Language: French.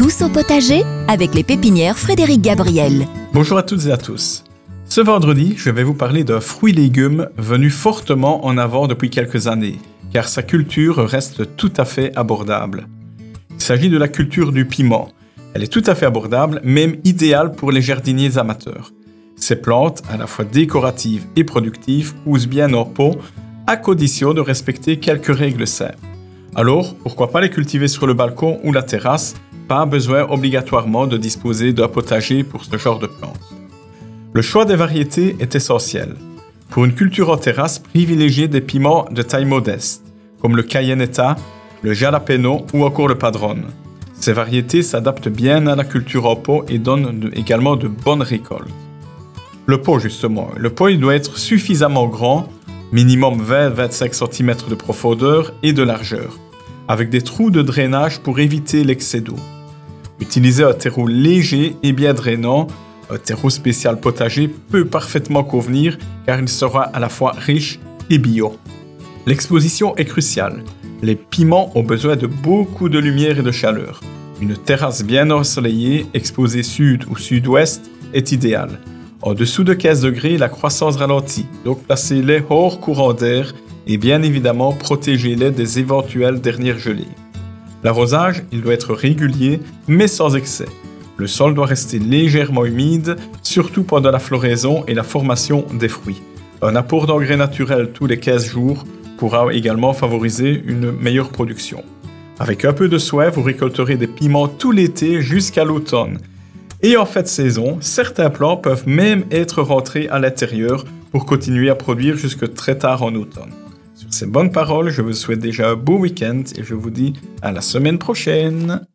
Tous au potager avec les pépinières Frédéric Gabriel. Bonjour à toutes et à tous. Ce vendredi, je vais vous parler d'un fruit-légume venu fortement en avant depuis quelques années, car sa culture reste tout à fait abordable. Il s'agit de la culture du piment. Elle est tout à fait abordable, même idéale pour les jardiniers amateurs. Ces plantes, à la fois décoratives et productives, poussent bien en pot, à condition de respecter quelques règles simples. Alors, pourquoi pas les cultiver sur le balcon ou la terrasse? Pas besoin obligatoirement de disposer d'un potager pour ce genre de plantes. Le choix des variétés est essentiel. Pour une culture en terrasse, privilégiez des piments de taille modeste, comme le cayennetta, le jalapeno ou encore le padron. Ces variétés s'adaptent bien à la culture en pot et donnent également de bonnes récoltes. Le pot justement, le pot il doit être suffisamment grand, minimum 20-25 cm de profondeur et de largeur, avec des trous de drainage pour éviter l'excès d'eau. Utilisez un terreau léger et bien drainant. Un terreau spécial potager peut parfaitement convenir car il sera à la fois riche et bio. L'exposition est cruciale. Les piments ont besoin de beaucoup de lumière et de chaleur. Une terrasse bien ensoleillée, exposée sud ou sud-ouest, est idéale. En dessous de 15 degrés, la croissance ralentit, donc placez-les hors courant d'air et bien évidemment protégez-les des éventuelles dernières gelées. L'arrosage, il doit être régulier, mais sans excès. Le sol doit rester légèrement humide, surtout pendant la floraison et la formation des fruits. Un apport d'engrais naturel tous les 15 jours pourra également favoriser une meilleure production. Avec un peu de soin, vous récolterez des piments tout l'été jusqu'à l'automne. Et en fin de saison, certains plants peuvent même être rentrés à l'intérieur pour continuer à produire jusque très tard en automne. Sur ces bonnes paroles, je vous souhaite déjà un beau week-end et je vous dis à la semaine prochaine.